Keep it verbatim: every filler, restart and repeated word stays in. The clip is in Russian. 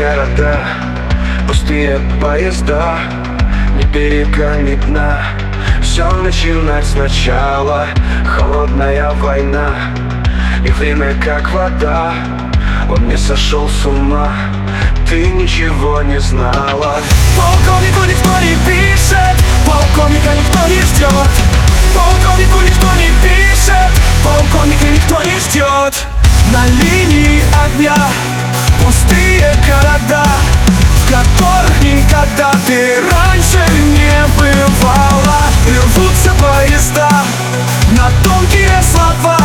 города, пустые поезда, ни берега, ни дна. Все начинать сначала, холодная война, и время как вода, он не сошел с ума. Ты ничего не знала. Полковнику никто не пишет, полковника никто не ждет. Полковнику никто не пишет, полковника никто не ждет. На линии огня пустые города, в которых никогда ты раньше не бывала. Рвутся поезда на тонкие слова,